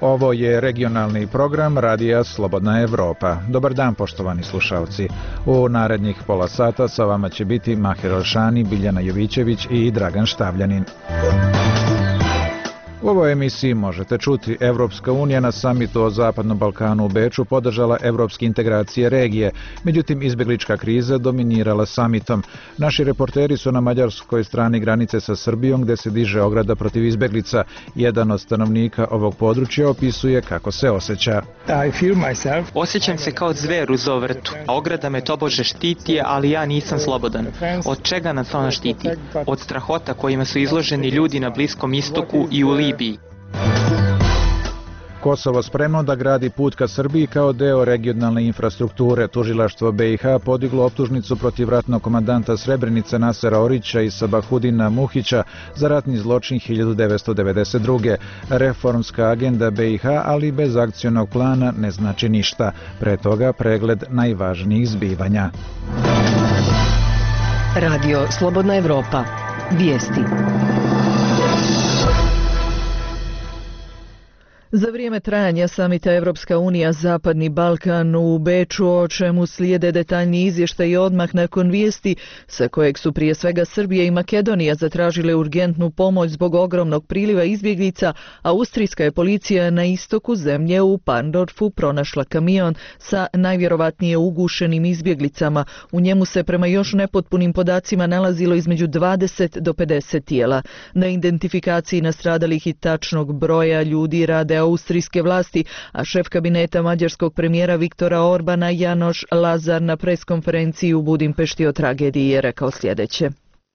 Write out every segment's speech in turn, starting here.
Ovo je regionalni program Radija Slobodna Evropa. Dobar dan, poštovani slušalci. U narednih pola sata sa vama će biti Maher Elšani, Biljana Jovićević i Dragan Štavljanin. U ovoj emisiji možete čuti: Evropska unija na samitu o Zapadnom Balkanu u Beču podržala evropske integracije regije, međutim izbjeglička kriza dominirala samitom. Naši reporteri su na mađarskoj strani granice sa Srbijom gdje se diže ograda protiv izbjeglica. Jedan od stanovnika ovog područja opisuje kako se osjeća. Osjećam se kao zver u zovrtu, a ograda me tobože štiti, ali ja nisam slobodan. Od čega nas ona štiti? Od strahota kojima su izloženi ljudi na Bliskom istoku i u Libiji. Kosovo spremno da gradi put ka Srbiji kao deo regionalne infrastrukture. Tužilaštvo BiH podiglo optužnicu protiv ratnog komandanta Srebrenice Nasera Orića i Sabahudina Muhića za ratni zločin 1992. Reformska agenda BiH, ali bez akcionog plana, ne znači ništa. Pre toga pregled najvažnijih zbivanja. Radio Slobodna Evropa. Vijesti. Za vrijeme trajanja samita Evropska unija Zapadni Balkan u Beču, o čemu slijede detaljni izvještaj odmah nakon vijesti sa kojeg su prije svega Srbija i Makedonija zatražile urgentnu pomoć zbog ogromnog priliva izbjeglica, austrijska je policija na istoku zemlje u Parndorfu pronašla kamion sa najvjerovatnije ugušenim izbjeglicama. U njemu se prema još nepotpunim podacima nalazilo između 20 do 50 tijela. Na identifikaciji nastradalih i tačnog broja ljudi rade austrijske vlasti, a šef kabineta mađarskog premijera Viktora Orbana Janoš Lazar na preskonferenciji u Budimpešti o tragediji je rekao sljedeće.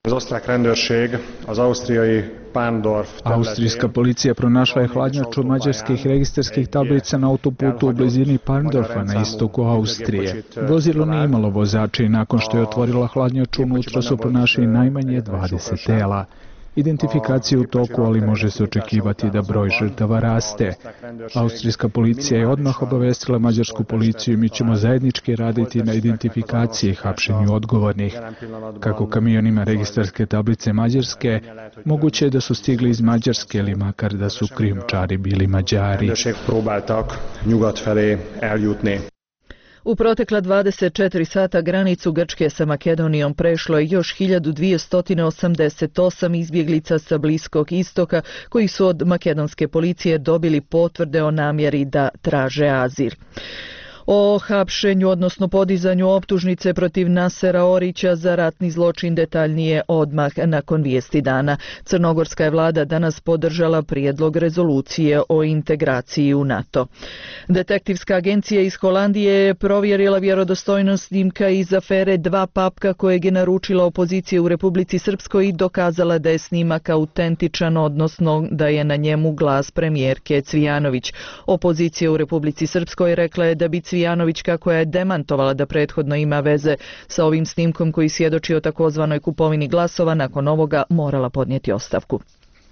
Austrijska policija pronašla je hladnjaču mađarskih registarskih tablica na autoputu u blizini Parndorfa na istoku Austrije. Vozilo nije imalo vozača i nakon što je otvorila hladnjaču unutra su pronašli najmanje 20 tela. Identifikacija je u toku, ali može se očekivati da broj žrtava raste. Austrijska policija je odmah obavestila mađarsku policiju i mi ćemo zajednički raditi na identifikaciji i hapšenju odgovornih. Kako kamion ima registarske tablice Mađarske, moguće je da su stigli iz Mađarske ili makar da su krijumčari bili Mađari. U protekla 24 sata granicu Grčke sa Makedonijom prešlo je još 1288 izbjeglica sa Bliskog istoka koji su od makedonske policije dobili potvrde o namjeri da traže azil. O hapšenju, odnosno podizanju optužnice protiv Nasera Orića za ratni zločin detaljnije odmah nakon vijesti dana. Crnogorska je vlada danas podržala prijedlog rezolucije o integraciji u NATO. Detektivska agencija iz Holandije je provjerila vjerodostojnost snimka iz afere Dva papka kojeg je naručila opozicija u Republici Srpskoj i dokazala da je snimak autentičan, odnosno da je na njemu glas premijerke Cvijanović. Opozicija u Republici Srpskoj rekla je da bi Cvijanović, kako je demantovala da prethodno ima veze sa ovim snimkom koji svjedoči o takozvanoj kupovini glasova, nakon ovoga morala podnijeti ostavku.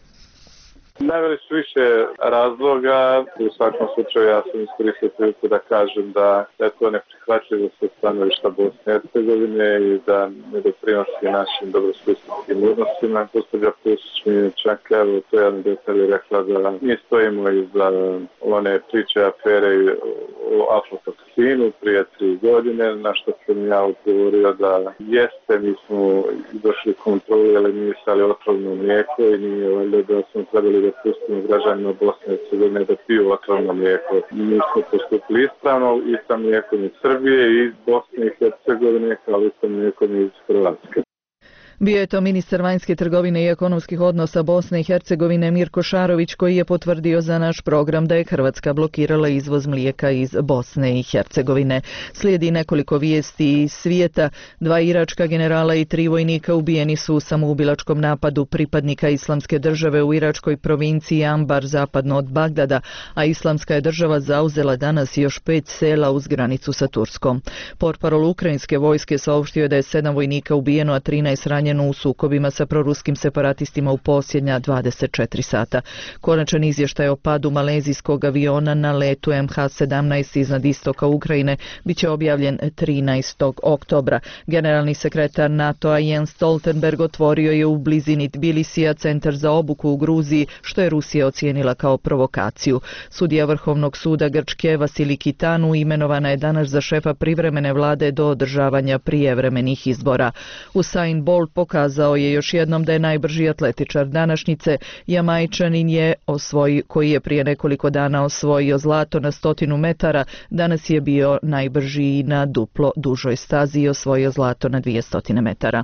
Naveli su više razloga. U svakom slučaju ja sam iskoristio priliku da kažem da je to neprihvatljivo sa stanovišta Bosne i Hercegovine i da ne doprinosi našim dobrosusjedskim odnosima. Gospođa Pusić mi je čak to jedan detalj rekla da mi stojimo iza one priče afere o aflatoksinu prije 3 godine, na što sam ja odgovorio da jeste, mi smo došli kontroli, ali nisali otrovno mlijeko i nije valjda da smo trebali da pustimo građanima Bosne i Hercegovine da piju otrovno mlijeko. Mi smo postupili ispravno i sa mlijekom iz Srbije i iz Bosne i Hercegovine, kao i sa mlijekom iz Hrvatske. Bio je to ministar vanjske trgovine i ekonomskih odnosa Bosne i Hercegovine Mirko Šarović, koji je potvrdio za naš program da je Hrvatska blokirala izvoz mlijeka iz Bosne i Hercegovine. Slijedi nekoliko vijesti iz svijeta. 2 iračka generala i 3 vojnika ubijeni su u samoubilačkom napadu pripadnika Islamske države u iračkoj provinciji Ambar zapadno od Bagdada, a Islamska je država zauzela danas još 5 sela uz granicu sa Turskom. Portparol ukrajinske vojske saopštio je da je 7 vojnika ubijeno, a 13 ranjeno ranjeno u sukobima sa proruskim separatistima u posljednja 24 sata. Konačan izvještaj o padu malezijskog aviona na letu MH17 iznad istoka Ukrajine biće objavljen 13. oktobra. Generalni sekretar NATO-a Jens Stoltenberg otvorio je u blizini Tbilisija centar za obuku u Gruziji, što je Rusija ocijenila kao provokaciju. Sudija Vrhovnog suda Grčke Vasili Kitanu imenovana je danas za šefa privremene vlade do održavanja prijevremenih izbora. Usain Bolt pokazao je još jednom da je najbrži atletičar današnjice. Jamajčanin koji je prije nekoliko dana osvojio zlato na 100 metara, danas je bio najbrži i na duplo dužoj stazi i osvojio zlato na 200 metara.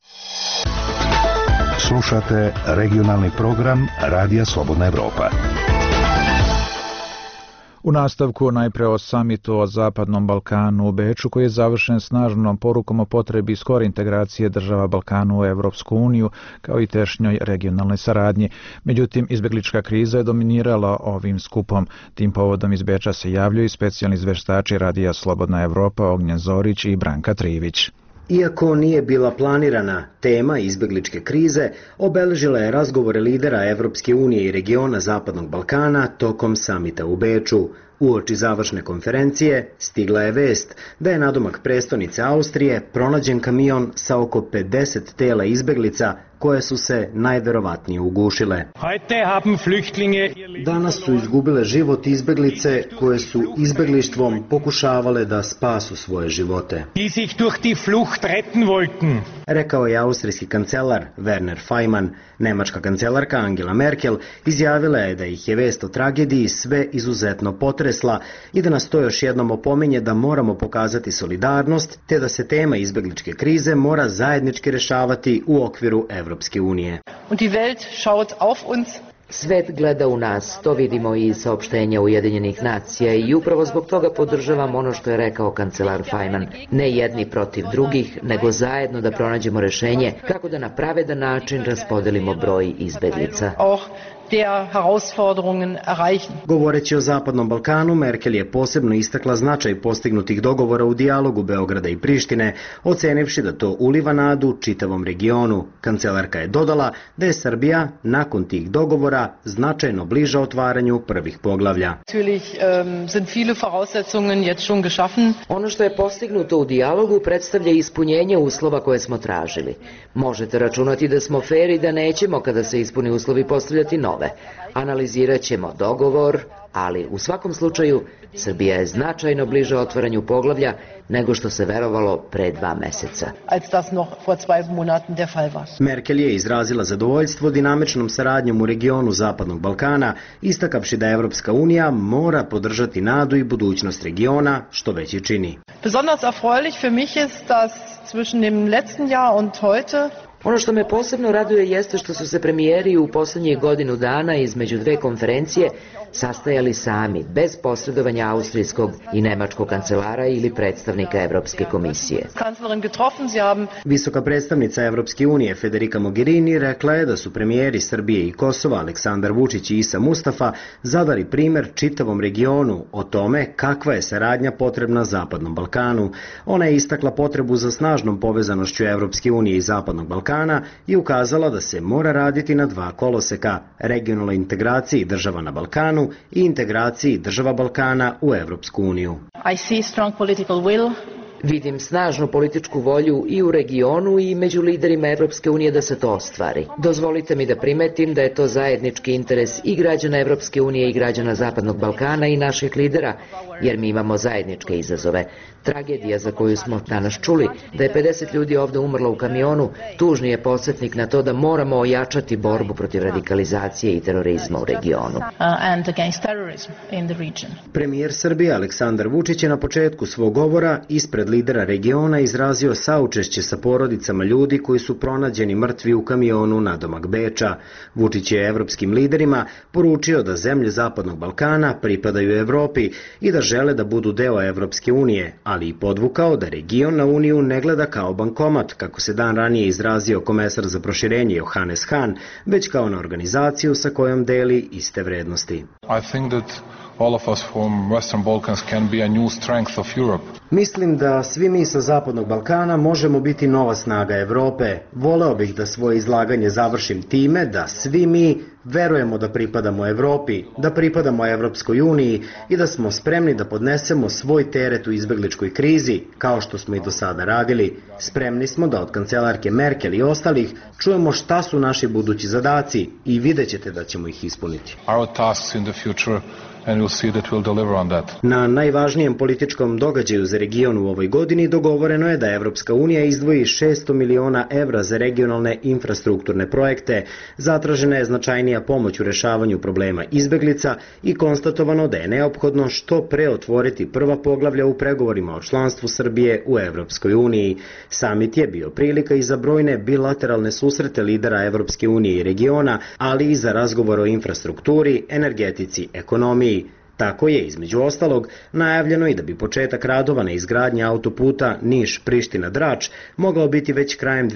Slušate regionalni program Radija Slobodna Evropa. U nastavku najpre o samitu o Zapadnom Balkanu u Beču, koji je završen snažnom porukom o potrebi skore integracije država Balkanu u Evropsku uniju, kao i tešnjoj regionalnoj saradnji. Međutim, izbeglička kriza je dominirala ovim skupom. Tim povodom iz Beča se javljaju i specijalni izveštači Radija Slobodna Evropa Ognjen Zorić i Branka Trivić. Iako nije bila planirana, tema izbegličke krize obeležila je razgovore lidera Evropske unije i regiona Zapadnog Balkana tokom samita u Beču. Uoči završne konferencije stigla je vest da je nadomak prestonice Austrije pronađen kamion sa oko 50 tela izbeglica koje su se najverovatnije ugušile. Danas su izgubile život izbeglice koje su izbeglištvom pokušavale da spasu svoje živote, rekao je austrijski kancelar Werner Faymann. Nemačka kancelarka Angela Merkel izjavila je da ih je vest o tragediji sve izuzetno potresla i da nas to još jednom opominje da moramo pokazati solidarnost, te da se tema izbegličke krize mora zajednički rešavati u okviru Evropske unije. Svet gleda u nas, to vidimo i iz saopštenja Ujedinjenih nacija i upravo zbog toga podržavam ono što je rekao kancelar Faymann. Ne jedni protiv drugih, nego zajedno da pronađemo rešenje kako da na pravedan način raspodelimo broj izbeglica. Govoreći o Zapadnom Balkanu, Merkel je posebno istakla značaj postignutih dogovora u dijalogu Beograda i Prištine, ocenivši da to uliva nadu čitavom regionu. Kancelarka je dodala da je Srbija nakon tih dogovora značajno bliža otvaranju prvih poglavlja. Ono što je postignuto u dijalogu predstavlja ispunjenje uslova koje smo tražili. Možete računati da smo fer i da nećemo, kada se ispuni uslovi, postavljati nove. Analizirat ćemo dogovor, ali u svakom slučaju Srbija je značajno bliža otvaranju poglavlja nego što se verovalo pre 2 meseca. Merkel je izrazila zadovoljstvo dinamičnom saradnjom u regionu Zapadnog Balkana, istakavši da Evropska unija mora podržati nadu i budućnost regiona, što već i čini. Besonders erfreulich für mich ist, dass zwischen dem letzten Jahr und heute Ono što me posebno raduje jeste što su se premijeri u posljednjih godinu dana između dve konferencije sastajali sami, bez posredovanja austrijskog i nemačkog kancelara ili predstavnika Evropske komisije. Visoka predstavnica Evropske unije Federica Mogherini rekla je da su premijeri Srbije i Kosova Aleksandar Vučić i Isa Mustafa zadali primer čitavom regionu o tome kakva je saradnja potrebna Zapadnom Balkanu. Ona je istakla potrebu za snažnom povezanošću Evropske unije i Zapadnog Balkana i ukazala da se mora raditi na dva koloseka: regionalnoj integraciji država na Balkanu i integraciji država Balkana u Evropsku uniju. Vidim snažnu političku volju i u regionu i među liderima Evropske unije da se to ostvari. Dozvolite mi da primetim da je to zajednički interes i građana Evropske unije i građana Zapadnog Balkana i naših lidera, jer mi imamo zajedničke izazove. Tragedija za koju smo danas čuli, da je 50 ljudi ovdje umrlo u kamionu, tužni je podsjetnik na to da moramo ojačati borbu protiv radikalizacije i terorizma u regionu. Premijer Srbije Aleksandar Vučić je na početku svog govora ispred lidera regiona izrazio saučešće sa porodicama ljudi koji su pronađeni mrtvi u kamionu nadomak Beča. Vučić je evropskim liderima poručio da zemlje Zapadnog Balkana pripadaju Evropi i da žele da budu deo Evropske unije, ali i podvukao da region na Uniju ne gleda kao bankomat, kako se dan ranije izrazio komesar za proširenje Johannes Hahn, već kao na organizaciju sa kojom deli iste vrednosti. I think that all of us from Western Balkans can be a new strength of Europe. Mislim da svi mi sa Zapadnog Balkana možemo biti nova snaga Evrope. Voleo bih da svoje izlaganje završim time da svi mi verujemo da pripadamo Evropi, da pripadamo Evropskoj uniji i da smo spremni da podnesemo svoj teret u izbegličkoj krizi, kao što smo i do sada radili. Spremni smo da od kancelarke Merkel i ostalih čujemo šta su naši budući zadaci i vidjet ćete da ćemo ih ispuniti. Our tasks in the future and we'll see that we'll deliver on that. Na najvažnijem političkom događaju za region u ovoj godini dogovoreno je da Evropska unija izdvoji 600 miliona evra za regionalne infrastrukturne projekte, zatražena je značajnija pomoć u rešavanju problema izbeglica i konstatovano da je neophodno što pre otvoriti prva poglavlja u pregovorima o članstvu Srbije u Evropskoj uniji. Samit je bio prilika i za brojne bilateralne susrete lidera Evropske unije i regiona, ali i za razgovor o infrastrukturi, energetici, ekonomiji. Tako je, između ostalog, najavljeno i da bi početak radova na izgradnji autoputa Niš-Priština-Drač mogao biti već krajem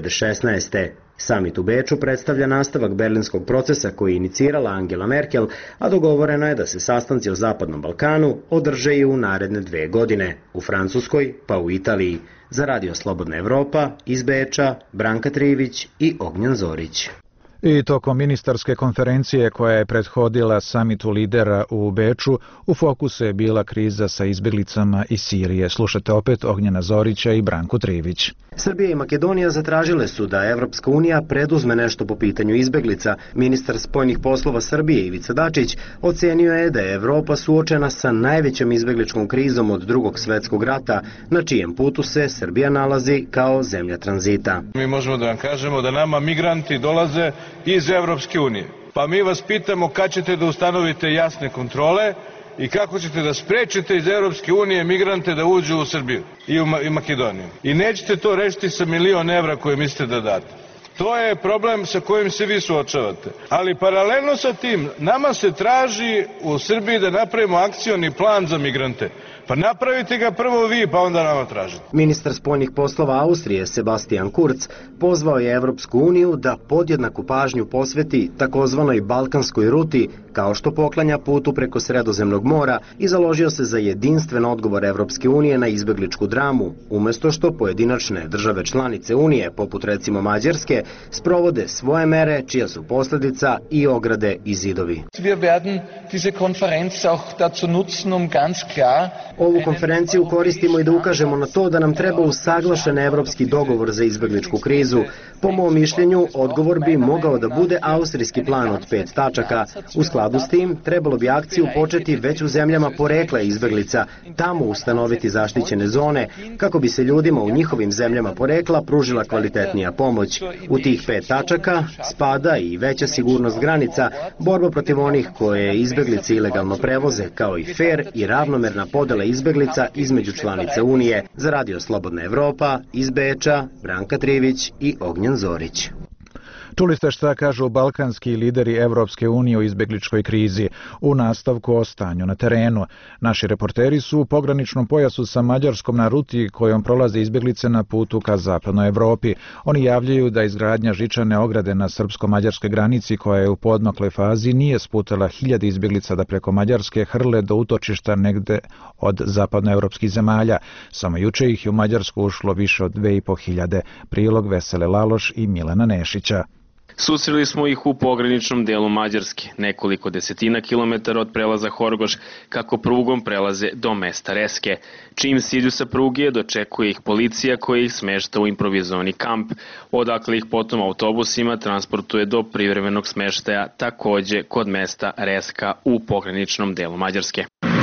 2016. Samit u Beču predstavlja nastavak berlinskog procesa koji je inicirala Angela Merkel, a dogovoreno je da se sastanci o Zapadnom Balkanu održe i u naredne 2 godine, u Francuskoj pa u Italiji. Za Radio Slobodna Evropa, iz Beča, Branka Trivić i Ognjen Zorić. I tokom ministarske konferencije koja je prethodila samitu lidera u Beču, u fokusu je bila kriza sa izbjeglicama iz Sirije. Slušajte opet Ognjena Zorića i Branku Trivić. Srbija i Makedonija zatražile su da Evropska unija preduzme nešto po pitanju izbeglica. Ministar spoljnih poslova Srbije Ivica Dačić ocenio je da je Evropa suočena sa najvećom izbegličkom krizom od Drugog svetskog rata, na čijem putu se Srbija nalazi kao zemlja tranzita. Mi možemo da vam kažemo da nama migranti dolaze iz Evropske unije. Pa mi vas pitamo kad ćete da ustanovite jasne kontrole i kako ćete da sprečite iz Evropske unije migrante da uđu u Srbiju i Makedoniju. I nećete to rešiti sa 1.000.000 evra koje mislite da date. To je problem sa kojim se vi suočavate. Ali paralelno sa tim, nama se traži u Srbiji da napravimo akcioni plan za migrante. Pa napravite ga prvo vi, pa onda nama tražite. Ministar spoljnih poslova Austrije Sebastian Kurz pozvao je Evropsku uniju da podjednaku pažnju posveti takozvanoj balkanskoj ruti, kao što poklanja putu preko Sredozemnog mora, i založio se za jedinstven odgovor Evropske unije na izbegličku dramu, umesto što pojedinačne države članice unije, poput recimo Mađarske, sprovode svoje mere čija su posljedica i ograde i zidovi. Wir werden diese Konferenz auch dazu nutzen, um ganz klar Ovu konferenciju koristimo i da ukažemo na to da nam treba usaglašen evropski dogovor za izbegličku krizu. Po mom mišljenju, odgovor bi mogao da bude austrijski plan od 5 tačaka. U skladu s tim, trebalo bi akciju početi već u zemljama porekla izbeglica, tamo ustanoviti zaštićene zone, kako bi se ljudima u njihovim zemljama porekla pružila kvalitetnija pomoć. U tih 5 tačaka spada i veća sigurnost granica, borba protiv onih koje izbeglice ilegalno prevoze, kao i fer i ravnomerna podela izbeglica između članice Unije. Za Radio Slobodna Evropa, iz Beča, Branka Trivić i Ognjen Zorić. Čuli ste šta kažu balkanski lideri Evropske unije o izbegličkoj krizi u nastavku o stanju na terenu. Naši reporteri su u pograničnom pojasu sa Mađarskom na ruti kojom prolaze izbeglice na putu ka zapadnoj Evropi. Oni javljaju da izgradnja žičane ograde na srpsko-mađarskoj granici koja je u poodmakloj fazi nije sputala 1000 izbeglica da preko Mađarske hrle do utočišta negde od zapadnoevropskih zemalja. Samo juče ih je u Mađarsku ušlo više od 2500. Prilog Vesele Laloš i Milana Nešića. Susreli smo ih u pograničnom delu Mađarske, nekoliko desetina kilometara od prelaza Horgoš, kako prugom prelaze do mesta Reske. Čim siđu sa pruge, dočekuje ih policija koja ih smešta u improvizovani kamp, odakle ih potom autobusima transportuje do privremenog smeštaja, takođe kod mesta Reska u pograničnom delu Mađarske.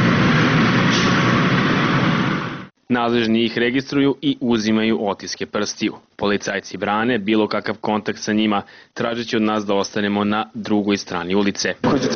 Nadležni ih registruju i uzimaju otiske prstiju. Policajci brane bilo kakav kontakt sa njima, tražeći od nas da ostanemo na drugoj strani ulice.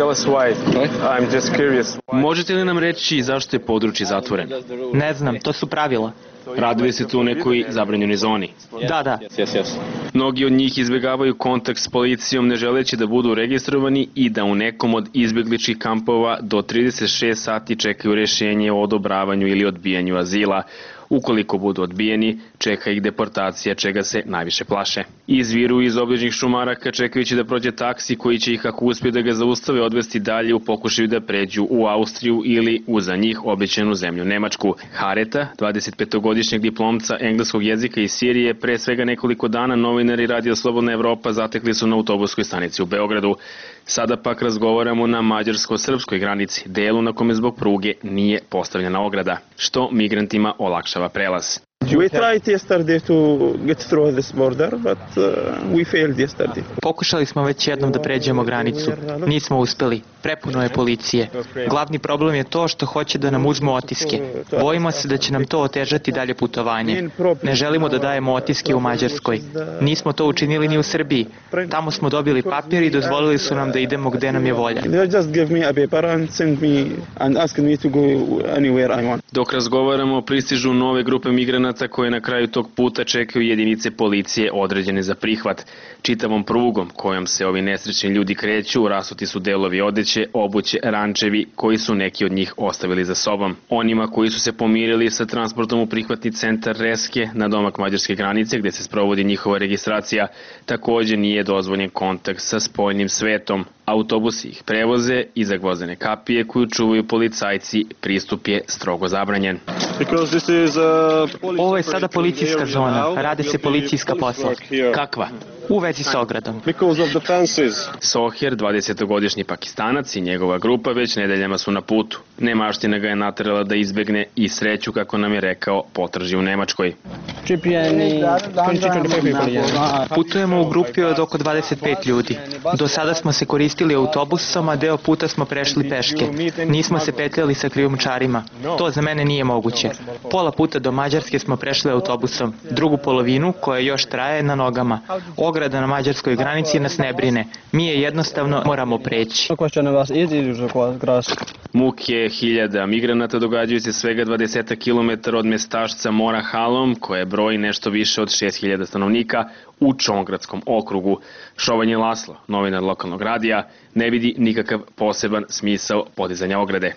Možete li nam reći zašto je područje zatvoreno? Ne znam, to su pravila. Raduje se tu u nekoj zabranjenoj zoni? Da. Mnogi od njih izbjegavaju kontakt s policijom ne želeći da budu registrovani i da u nekom od izbjegličkih kampova do 36 sati čekaju rješenje o odobravanju ili odbijanju azila. Ukoliko budu odbijeni, čeka ih deportacija, čega se najviše plaše. Izviru iz obližnjih šumaraka čekajući da prođe taksi koji će ih, ako uspije da ga zaustave, odvesti dalje u pokušaju da pređu u Austriju ili u za njih obećanu zemlju Nemačku. Hareta, 25-godišnjeg diplomca engleskog jezika iz Sirije, pre svega nekoliko dana novinari Radio Slobodna Evropa zatekli su na autobuskoj stanici u Beogradu. Sada pak razgovaramo na mađarsko-srpskoj granici, delu na kome zbog pruge nije postavljena ograda, što migrantima olakšava prelaz. We tried yesterday to get through this border, but we failed yesterday. Pokušali smo već jednom da pređemo granicu. Nismo uspeli. Prepuno je policije. Glavni problem je to što hoće da nam uzmu otiske. Bojimo se da će nam to otežati dalje putovanje. Ne želimo da dajemo otiske u Mađarskoj. Nismo to učinili ni u Srbiji. Tamo smo dobili papir i dozvolili su nam da idemo gde nam je volja. Dok razgovaramo, pristižu nove grupe migranata koje na kraju tog puta čekaju jedinice policije određene za prihvat. Čitavom prugom kojom se ovi nesrećni ljudi kreću, rasuti su delovi odeće, obuće, rančevi koji su neki od njih ostavili za sobom. Onima koji su se pomirili sa transportom u prihvatni centar Reske na domak mađarske granice gde se sprovodi njihova registracija, takođe nije dozvoljen kontakt sa spoljnim svetom. Autobusi ih prevoze i za gvozdene kapije koju čuvaju policajci, pristup je strogo zabranjen. Ovo je sada policijska zona, rade se policijska posla. Kakva? U vezi s ogradom. Soher, 20-godišnji Pakistanac i njegova grupa već nedeljama su na putu. Nemaština ga je naterala da izbegne i sreću, kako nam je rekao, potraži u Nemačkoj. Putujemo u grupi od oko 25 ljudi. Do sada smo se koristili autobusom, a deo puta smo prešli peške. Nismo se petljali sa krijumčarima. To za mene nije moguće. Pola puta do Mađarske smo prešli autobusom. Drugu polovinu, koja još traje, na nogama. Ograda na mađarskoj granici nas ne brine. Mi je jednostavno moramo preći. Muke hiljada migranata događaju se svega 20 km od mestašca Mora Halom, koje broji nešto više od 6000 stanovnika u Čongradskom okrugu. Šovanje Laslo, novinar lokalnog radija, ne vidi nikakav poseban smisao podizanja ograde.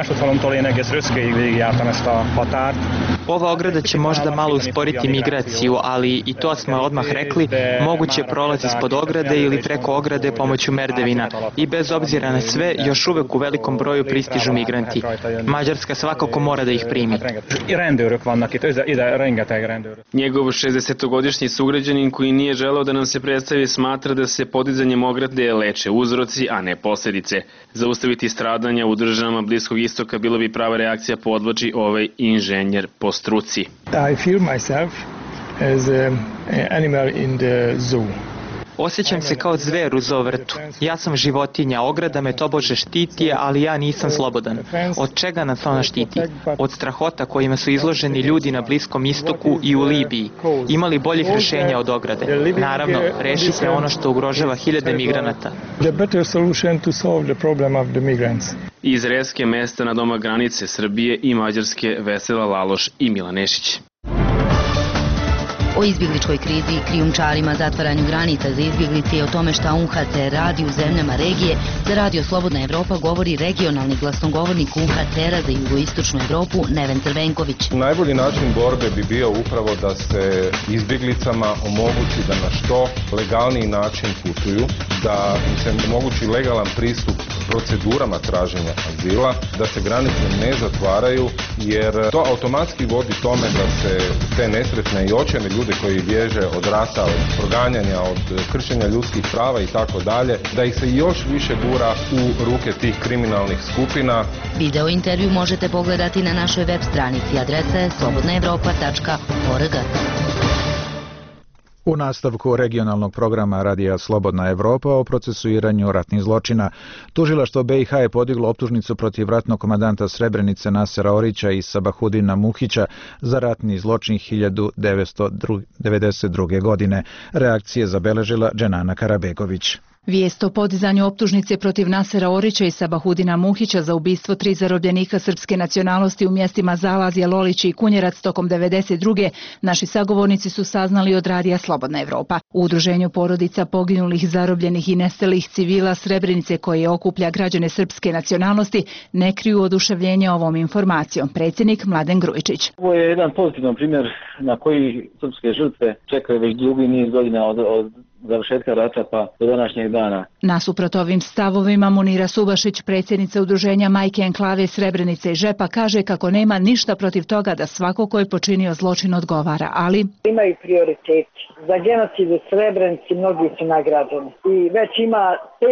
Ova ograda će možda malo usporiti migraciju, ali i to smo odmah rekli, moguće prolazi ispod ograde ili preko ograde pomoću merdevina. I bez obzira na sve, još uvek u velikom broju pristižu migranti. Mađarska svakako mora da ih primi. Njegov 60-godišnji sugrađanin koji nije želeo da nam se predstavi smatra da se podizanjem ograde leče uzroci, a ne posljedice. Zaustaviti stradanja u državama Bliskog istoka bilo bi prava reakcija, podvlači ovaj inženjer po struci. I feel myself as an animal in the zoo. Osjećam se kao zver u zovrtu. Ja sam životinja, ograda me tobože štiti, ali ja nisam slobodan. Od čega nas ona štiti? Od strahota kojima su izloženi ljudi na Bliskom istoku i u Libiji. Imali boljih rešenja od ograde? Naravno, rešite ono što ugrožava hiljade migranata. Iz Reske, mesta na domak granice Srbije i Mađarske, Vesela Laloš i Milan Nešić. O izbjegličkoj krizi, krijumčarima, zatvaranju granica za izbjeglice i o tome šta UNHCR radi u zemljama regije, za Radio Slobodna Evropa govori regionalni glasnogovornik UNHCR-a za jugoistočnu Evropu, Neven Crvenković. Najbolji način borbe bi bio upravo da se izbjeglicama omogući da na što legalniji način putuju, da im se omogući legalan pristup procedurama traženja azila, da se granice ne zatvaraju, jer to automatski vodi tome da se te nesretne i očajne ljude koji bježe od rata, od proganjanja, od kršenja ljudskih prava i tako dalje, da ih se još više gura u ruke tih kriminalnih skupina. Video intervju možete pogledati na našoj web stranici, adresa je slobodnaevropa.org. U nastavku regionalnog programa Radija Slobodna Evropa o procesuiranju ratnih zločina, tužilaštvo BiH je podiglo optužnicu protiv ratnog komandanta Srebrenice Nasera Orića i Sabahudina Muhića za ratni zločin 1992. godine. Reakcije zabeležila Dženana Karabegović. Vijest o podizanju optužnice protiv Nasera Orića i Sabahudina Muhića za ubistvo 3 zarobljenika srpske nacionalnosti u mjestima Zalazje, Lolići i Kunjerac tokom 1992. naši sagovornici su saznali od radija Slobodna Evropa. U udruženju porodica poginulih, zarobljenih i nestalih civila Srebrenice, koje okuplja građane srpske nacionalnosti, ne kriju oduševljenje ovom informacijom. Predsjednik Mladen Grujičić. Ovo je jedan pozitivan primjer na koji srpske žrtve čekaju već dugi niz godina od završetka rata pa do današnjeg dana. Nasuprot ovim stavovima Munira Subašić, predsjednica udruženja Majke Enklave Srebrenice i Žepa, kaže kako nema ništa protiv toga da svako ko je počinio zločin odgovara, ali imaju prioritet. Za genocid u Srebrenici mnogi su nagrađeni i već ima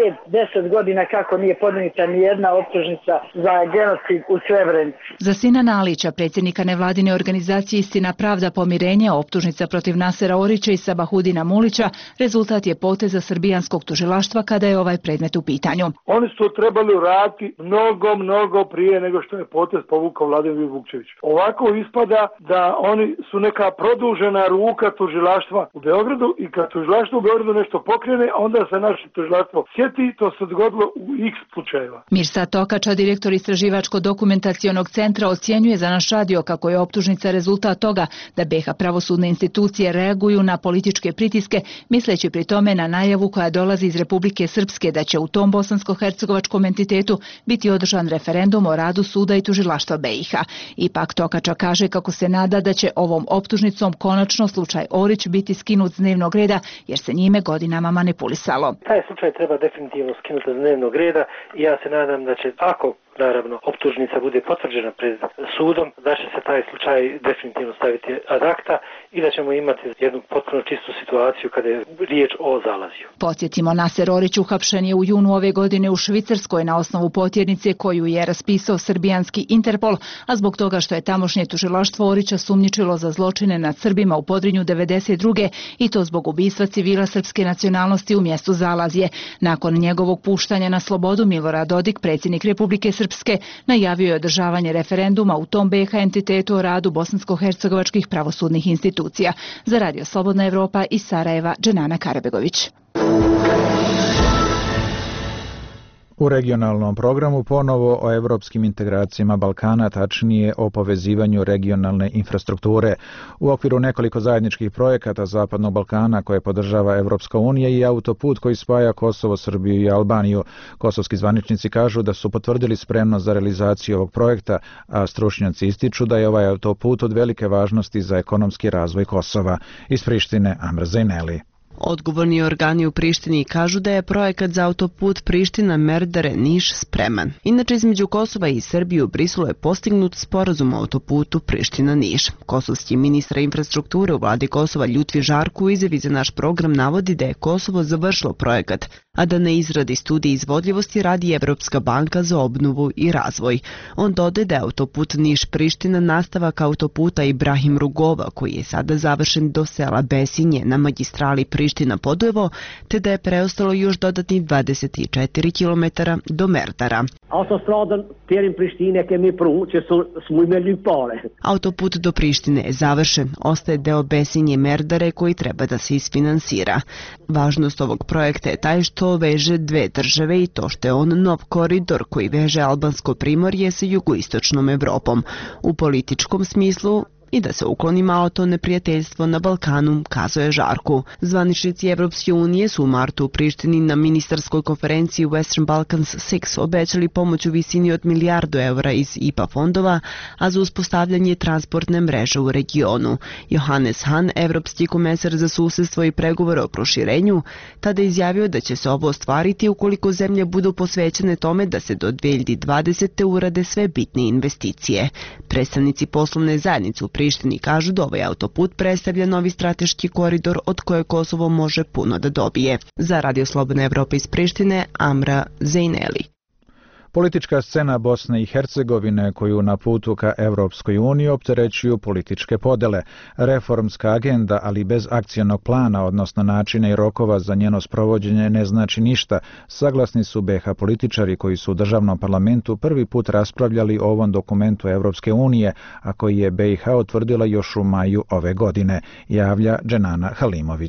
5-10 godina kako nije podnijeta ni jedna optužnica za genocid u Srebrenici. Za Sina Nalića, predsjednika nevladine organizacije Istina, pravda, pomirenje, optužnica protiv Nasera Orića i Sabahudina Mulića rezultat je poteza srbijanskog tužilaštva kada je ovaj predmet u pitanju. Oni su to trebali uraditi mnogo prije nego što je potez povukao Vladimir Vukčević. Ovako ispada da oni su neka produžena ruka tužilaštva u Beogradu i kad tužilaštvo u Beogradu nešto pokrene, onda se naše tužilaštvo sjeti, to se dogodilo u x slučajeva. Mirsad Tokača, direktor Istraživačko-dokumentacionog centra, ocjenjuje za naš radio kako je optužnica rezultat toga da BiH pravosudne institucije reaguju na političke pritiske, misleći pri tome na najavu koja dolazi iz Republike Srpske da će u tom bosansko-hercegovačkom entitetu biti održan referendum o radu suda i tužilaštva BiH. Ipak Tokača kaže kako se nada da će ovom optužnicom konačno slučaj Orić biti skinut s dnevnog reda jer se njime godinama manipulisalo. Taj slučaj treba definitivno skinuti s dnevnog reda i ja se nadam da će, ako naravno optužnica bude potvrđena pred sudom, da će se taj slučaj definitivno staviti ad acta i da ćemo imati jednu potpuno čistu situaciju kada je riječ o Zalazju. Podsjetimo, Naser Orić uhapšen je u junu ove godine u Švicarskoj na osnovu potjernice koju je raspisao srbijanski Interpol, a zbog toga što je tamošnje tužilaštvo Orića sumnjičilo za zločine nad Srbima u Podrinju 1992. i to zbog ubistva civila srpske nacionalnosti u mjestu Zalazje. Nakon njegovog puštanja na slobodu, Milorad Dodik, predsjednik Republike Srpske, najavio je održavanje referenduma u tom BiH entitetu o radu bosansko-hercegovačkih pravosudnih institucija. Za Radio Slobodna Evropa iz Sarajeva, Dženana Karabegović. U regionalnom programu ponovo o evropskim integracijama Balkana, tačnije o povezivanju regionalne infrastrukture. U okviru nekoliko zajedničkih projekata Zapadnog Balkana koje podržava Evropska unija i autoput koji spaja Kosovo, Srbiju i Albaniju. Kosovski zvaničnici kažu da su potvrdili spremnost za realizaciju ovog projekta, a stručnjaci ističu da je ovaj autoput od velike važnosti za ekonomski razvoj Kosova. Iz Prištine, Amr Zajneli. Odgovorni organi u Prištini kažu da je projekat za autoput Priština-Merdare-Niš spreman. Inače, između Kosova i Srbije u Briselu je postignut sporazum o autoputu Priština-Niš. Kosovski ministar infrastrukture u vladi Kosova Ljutvi Žarku u izjavi za naš program navodi da je Kosovo završilo projekat, a da na izradi studije izvodljivosti radi Evropska banka za obnovu i razvoj. On dodaje da je autoput Niš-Priština nastavak autoputa Ibrahim Rugova, koji je sada završen do sela Besinje na magistrali Priština-Podujevo, te da je preostalo još dodatnih 24 km do Merdara. Autoput do Prištine je završen, ostaje deo Besinje-Merdare koji treba da se isfinansira. Važnost ovog projekta je taj što veže dve države i to što je on nov koridor koji veže albansko primorje sa jugoistočnom Evropom. U političkom smislu i da se ukloni malo to neprijateljstvo na Balkanu, kazuje Žarku. Zvaničnici Evropske unije su u martu u Prištini na ministarskoj konferenciji Western Balkans 6 obećali pomoć u visini od €1.000.000 iz IPA fondova, a za uspostavljanje transportne mreže u regionu. Johannes Hahn, evropski komesar za susedstvo i pregovore o proširenju, tada izjavio da će se ovo ostvariti ukoliko zemlje budu posvećene tome da se do 2020. urade sve bitne investicije. Predstavnici poslovne zajednice u Prištini kažu da ovaj autoput predstavlja novi strateški koridor od koje Kosovo može puno da dobije. Za Radio Slobodna Evropa iz Prištine, Amra Zajneli. Politička scena Bosne i Hercegovine koju na putu ka Evropskoj uniji opterećuju političke podele. Reformska agenda, ali bez akcionog plana, odnosno načina i rokova za njeno sprovođenje, ne znači ništa. Saglasni su BiH političari koji su u državnom parlamentu prvi put raspravljali o ovom dokumentu Evropske unije, a koji je BiH utvrdila još u maju ove godine, javlja Dženana Halimović.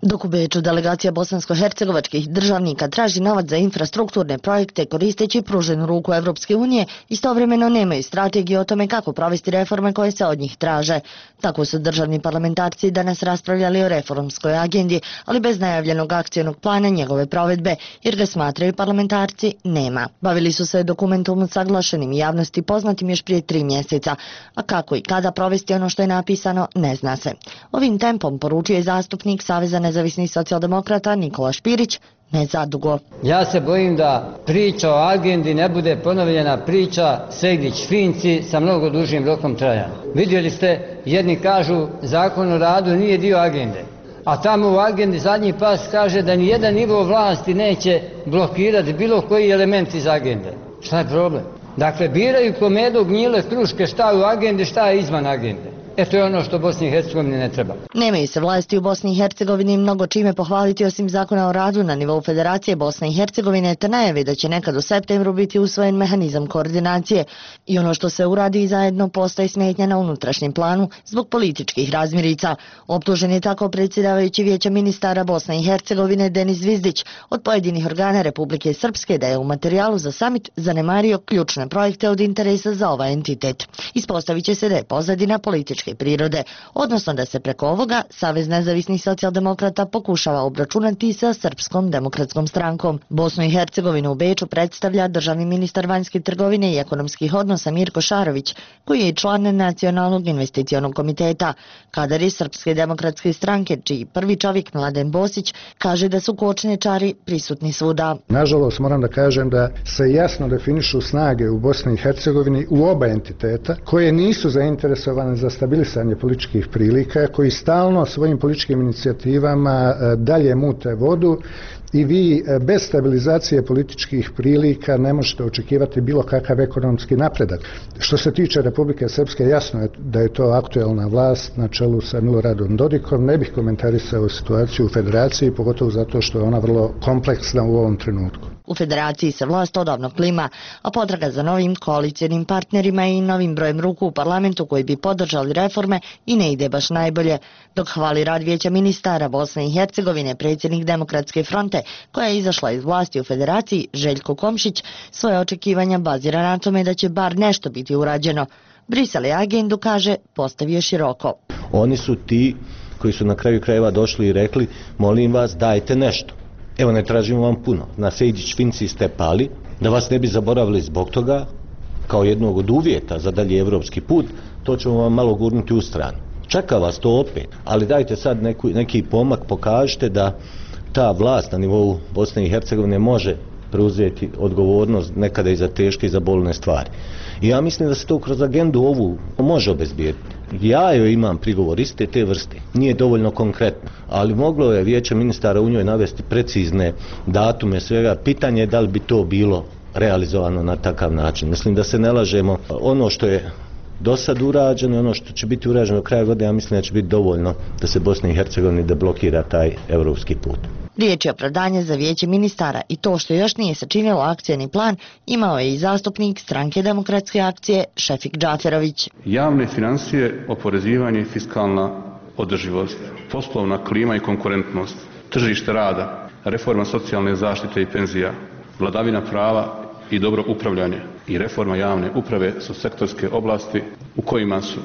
Dok u Beču delegacija bosansko-hercegovačkih državnika traži novac za infrastrukturne projekte koristeći pruženu ruku Evropske unije, istovremeno nemaju strategiju o tome kako provesti reforme koje se od njih traže. Tako su državni parlamentarci danas raspravljali o reformskoj agendi, ali bez najavljenog akcionog plana njegove provedbe, jer ga smatraju parlamentarci nema. Bavili su se dokumentom usaglašenim i javnosti poznatim još prije 3 mjeseca, a kako i kada provesti ono što je napisano ne zna se. Ovim tempom poručuje zastupnik Saveza nezavisnih socijaldemokrata Nikola Špirić, ne zadugo. Ja se bojim da priča o agendi ne bude ponovljena priča Segdić-Finci sa mnogo dužim rokom trajanja. Vidjeli ste, jedni kažu Zakon o radu nije dio agende, a tamo u agendi zadnji pas kaže da ni jedan nivo vlasti neće blokirati bilo koji element iz agende. Šta je problem? Dakle, biraju komedu, gnjile, kruške, šta je u agendi, šta je izvan agende. To je ono što Bosni i Hercegovini ne treba. Nemaju se vlasti u Bosni i Hercegovini mnogo čime pohvaliti osim zakona o radu na nivou Federacije Bosne i Hercegovine, te najave da će nekad u septembru biti usvojen mehanizam koordinacije. I ono što se uradi zajedno postaje smetnja na unutrašnjem planu zbog političkih razmirica. Optužen je tako predsjedavajući Vijeća ministara Bosne i Hercegovine Denis Zvizdić od pojedinih organa Republike Srpske da je u materijalu za samit zanemario ključne projekte od interesa za ovaj entitet. Ispostavit će se da je pozadina političke prirode, odnosno da se preko ovoga Savez nezavisnih socijaldemokrata pokušava obračunati sa Srpskom demokratskom strankom. Bosnu i Hercegovinu u Beču predstavlja državni ministar vanjske trgovine i ekonomskih odnosa Mirko Šarović, koji je član Nacionalnog investicionog komiteta. Kadar je Srpske demokratske stranke, čiji prvi čovjek Mladen Bosić kaže da su kočničari prisutni svuda. Nažalost, moram da kažem da se jasno definišu snage u Bosni i Hercegovini u oba entiteta, koje nisu zainteresovane za stabilizaciju političkih prilika, koji stalno svojim političkim inicijativama dalje mute vodu i vi bez stabilizacije političkih prilika ne možete očekivati bilo kakav ekonomski napredak. Što se tiče Republike Srpske, jasno je da je to aktuelna vlast na čelu sa Miloradom Dodikom. Ne bih komentarisao situaciju u Federaciji, pogotovo zato što je ona vrlo kompleksna u ovom trenutku. U Federaciji se vlast odavno klima, a potraga za novim koalicijnim partnerima i novim brojem ruku u parlamentu koji bi podržali reforme i ne ide baš najbolje. Dok hvali rad Vijeća ministara Bosne i Hercegovine, predsjednik Demokratske fronte, koja je izašla iz vlasti u Federaciji, Željko Komšić, svoje očekivanja bazira na tome da će bar nešto biti urađeno. Brisel je agendu, kaže, postavio široko. Oni su ti koji su na kraju krajeva došli i rekli, molim vas, dajte nešto. Evo, ne tražimo vam puno. Na Sejdić-Finci ste pali, da vas ne bi zaboravili zbog toga, kao jednog od uvjeta za dalje evropski put, to ćemo vam malo gurnuti u stranu. Čeka vas to opet, ali dajte sad neki pomak, pokažite da ta vlast na nivou Bosne i Hercegovine može preuzeti odgovornost nekada i za teške i za bolne stvari. I ja mislim da se to kroz agendu ovu može obezbijediti. Ja joj imam prigovor iste te vrste, nije dovoljno konkretno, ali moglo je Vijeće ministara u njoj navesti precizne datume svega. Pitanje je da li bi to bilo realizovano na takav način. Mislim da se ne lažemo, ono što je do sad urađeno i ono što će biti urađeno do kraja godine, ja mislim da će biti dovoljno da se Bosni i Hercegovini deblokira taj evropski put. Riječ je opravdanje za Vijeće ministara i to što još nije sačinilo akcijni plan imao je i zastupnik Stranke demokratske akcije Šefik Džaferović. Javne financije, oporezivanje i fiskalna održivost, poslovna klima i konkurentnost, tržište rada, reforma socijalne zaštite i penzija, vladavina prava i dobro upravljanje i reforma javne uprave su sektorske oblasti u kojima su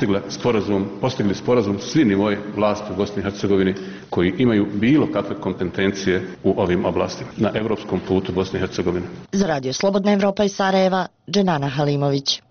postigli sporazum svi nivoi vlasti u Bosni i Hercegovini koji imaju bilo kakve kompetencije u ovim oblastima na evropskom putu Bosne i Hercegovine. Za Radio Slobodna Evropa iz Sarajeva, Dženana Halimović.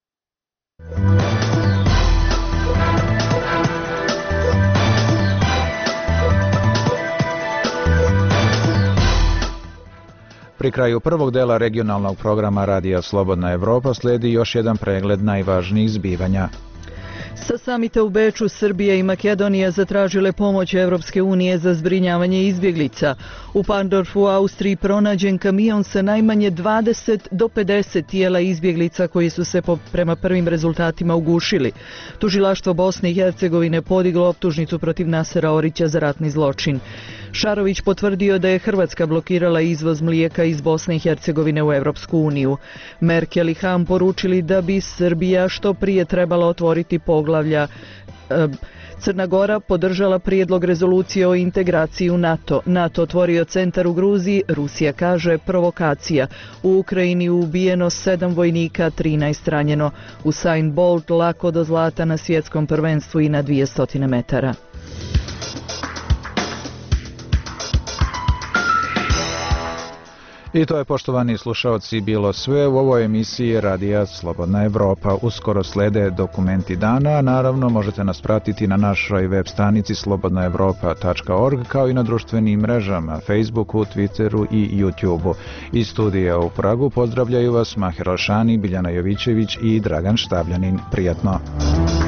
Pri kraju prvog dela regionalnog programa Radija Slobodna Evropa slijedi još jedan pregled najvažnijih zbivanja. Sa samita u Beču Srbija i Makedonija zatražile pomoć Evropske unije za zbrinjavanje izbjeglica. U Pandorfu u Austriji pronađen kamion sa najmanje 20 do 50 tijela izbjeglica koji su se prema prvim rezultatima ugušili. Tužilaštvo Bosne i Hercegovine podiglo optužnicu protiv Nasera Orića za ratni zločin. Šarović potvrdio da je Hrvatska blokirala izvoz mlijeka iz Bosne i Hercegovine u Evropsku uniju. Merkel i Hahn poručili da bi Srbija što prije trebala otvoriti poglavlja Crna Gora podržala prijedlog rezolucije o integraciji u NATO. NATO otvorio centar u Gruziji, Rusija kaže provokacija. U Ukrajini ubijeno 7 vojnika, 13 ranjeno. Usain Bolt lako do zlata na svjetskom prvenstvu i na 200 metara. I to je, poštovani slušaoci, bilo sve u ovoj emisiji Radija Slobodna Evropa. Uskoro slede dokumenti dana, a naravno možete nas pratiti na našoj web stranici slobodnaevropa.org kao i na društvenim mrežama Facebooku, Twitteru i YouTubeu. Iz studija u Pragu pozdravljaju vas Maher Alšani, Biljana Jovićević i Dragan Štabljanin. Prijatno!